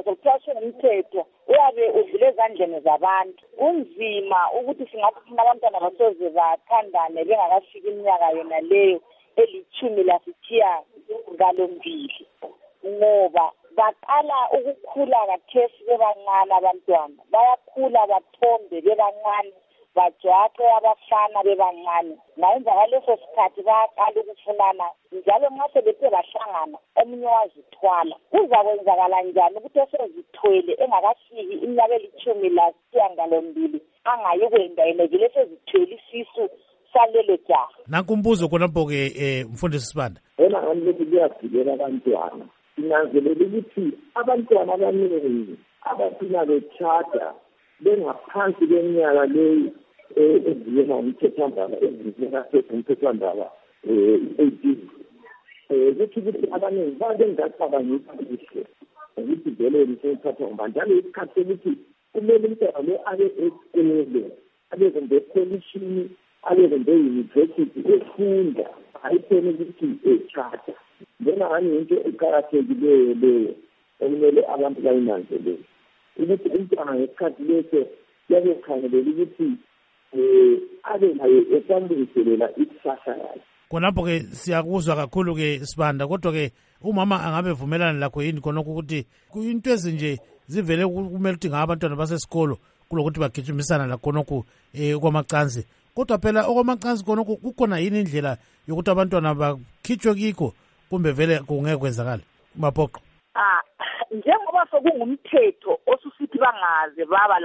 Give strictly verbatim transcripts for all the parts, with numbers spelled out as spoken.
sokuthiwa singumthetho uyabe uvule ezandleni zabantu. Kunzima ukuthi singathi thina abantwana basoze bathandane bengakafiki iminyaka yona leyo elithumi lasithiya ngalombili, ngoba baqala ukukhula kathesi bebancane abantwana. Bayakhula bathombe bebancane, bajwaxe abafana bebancane. Ngayenza ngaleso sikhathi bayaqala ukufunana, njalo nxa sebethe bahlangana omunye wazithwala. Kuzakwenzakala njani ukuthi esezithwele engakafiki iminyaka elithumi lasishiyagalombili angayi kwenda yena vele sezithwele isisu salelo jaha? Nankumbuzo khonapho-ke eh, Mfundisi Sibanda. Yena ngani lokhu kuyavikela abantwana. Sinanzelela ukuthi abantwana abaningi abafuna betshada bengaphansi kweminyaka leyi ezivela umthethwandaba ezivela umthethwandaba eighteen. Kuthi ukuthi abaningi babengacabangisa kuhle ukuthi vele nisenthatha ngubani, njalo isikhathi sokuthi kumele umntwana lo abe eqinile, abe kumbe ekolishini, abe kumbe eyunivesithi efunda, ayitheni ukuthi etshada. Njena ngani into eqakathekileyo leyo okumele abantu bayinanzelele, ukuthi umntwana ngesikhathi leso yabe ekhangelela ukuthi um abe naye esambuliselela ikusasa yakhe. Khonapho-ke siyakuzwa kakhulu-ke Sibanda, kodwa-ke umama angabe vumelana lakho yini khonokho ukuthi into ezinje zivele kumele ukuthi ngaba abantwana basesikolo kulokuthi bagijimisana lakhonokho um kwamacansi, kodwa phela okwamacansi khonokho kukhona yini indlela yokuthi abantwana bakhitshwe kikho kumbe vele kungeke kwenzakala Maphoqo? Ah, njengoba sokungumthetho osusithi bangaze baba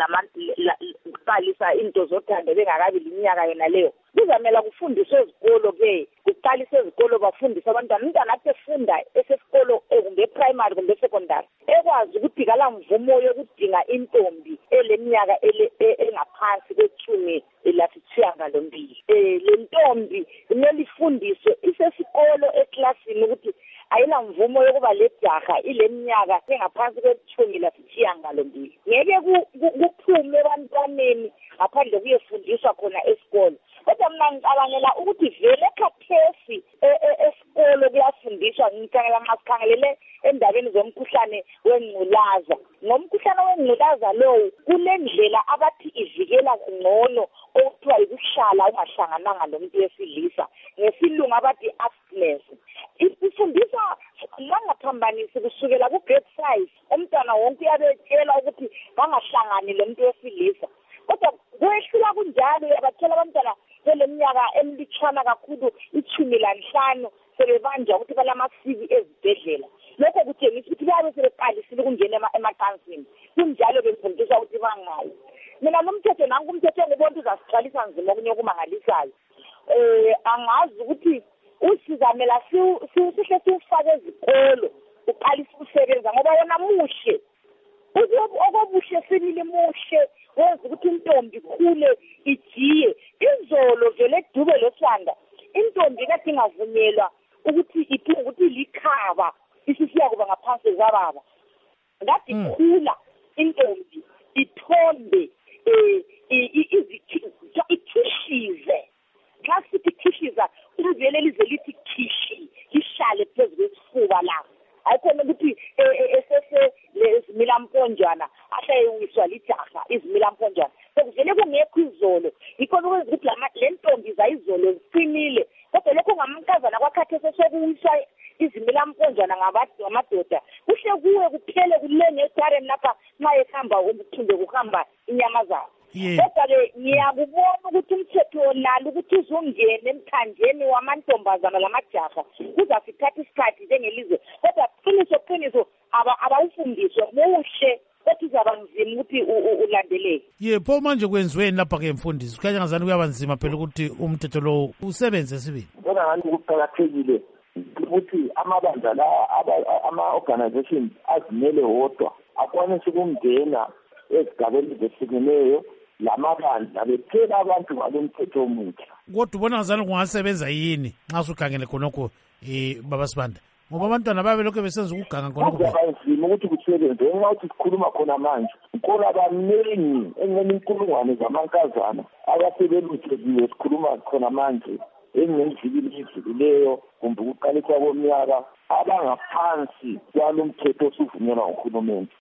lamaqalisa into zothando bengakabi iminyaka yona leyo, kuzamela kufundiswe ezikolo ke, kuqalise ezikolo bafundise abantwana. Umntwana athi efunda esesikolo kumbe primary kumbe secondary ekwazi ukuthi kala mvumo yokudinga intombi eleminyaka engaphansi kwethumi lasishiyagalombili. Eh, le ntombi kumele ifundiswe isesikolo eklasini ukuthi ayina mvumo yokuba le jaha ile minyaka engaphansi kwethumi lasishiyagalombili. Ngeke kuphume ebantwaneni ngaphandle kuyefundiswa khona esikolo. Kodwa mina ngicabangela ukuthi vele khathesi esikolo kuyafundiswa, ngicabangela masikhangelele endabeni zomkhuhlane wengculaza. Ngomkhuhlane wengculaza lowo kulendlela abathi ivikela ngcono okuthiwa ukuhlala ungahlangananga lomuntu wesilisa, ngesilungu abathi abstinence. Ifundisa langaphambanisi kusukela ku grade five. Umntwana wonke uyabetshela ukuthi bangahlangani lomuntu wesilisa. Kodwa kwehlula kunjalo yabathola abantwana seleminyaka emlitshwana kakhulu ithumi lanhlanu sebebanja ukuthi balamasiki ezibhedlela. Lokho kutshengisa ukuthi babe sebeqalisile ukungena emacansini. Kunjalo befundiswa ukuthi bangayi. Mina nomthetho nangu umthetho ngibona uzasixhalisa nzima okunye okumangalisayo. Eh, angazi ukuthi usizamela sihle siwufake ezikolo uqalisa ukusebenza ngoba wona muhle. Okobuhle sinile muhle wenza ukuthi intombi ikhule ijiye. Izolo vele edube losanda intombi kade ingavunyelwa ukuthi iphinde ukuthi likhaba isisiya kuba ngaphansi kwababa. Ngathi ikhula intombi ithombe ikhishize. Xa sithi khishiza uvele lize lithi khishi lihlale phezu kwesifuba la. Ayikhona ukuthi esese izimilamponjwana ahlayewiswa lijaha izimilamponjwana. Sekuvele kungekho izolo. Yikho ukwenza ukuthi le ntombi zayizolo ziqinile. Kodwa lokho ngamnkazana kwakhathesi sokuwiswa izimilamponjwana ngamadoda. Kuhle kuwe kuphele kulenge egareni lapha nxa ehamba ukuthumbe kuhamba inyamazana. Kodwa-ke ngiyakubona ukuthi umthetho nalo ukuthi uzongena emthanjeni wamantombazana lamajaha kuzasithatha isikhathi njengelizwe. Kodwa qiniso qiniso abawufundiswe muhle kodwa uzaba nzima ukuthi ulandeleke. Ye, pho manje kwenziweni lapha-ke mfundisi? Kukhanya ngazani kuyaba nzima phela ukuthi umthetho lo usebenze sibili. Bona ngani kuqakathekile ukuthi amabandla la ama-organizations azimele wodwa akwanise ukungena ezigabeni ezehlukeneyo lamabandla bethela abantu ngalo mthetho omutsha. Kodwa ubona ngazani kungasebenza yini nxa usukhangele khonokho um Baba Sibanda? Ngoba abantwana babe lokho besenza ukuganga khonokho. Kunzima ukuthi kusebenze ngenxa ukuthi sikhuluma khona manje. Kukhona abaningi engene inkulungwane zamankazana abasebeluthekiwe sikhuluma khona manje engenzikile ezidlulileyo kumbe ukuqaliswa komnyaka abangaphansi kwalo mthetho osuvunyelwa nguhulumeni.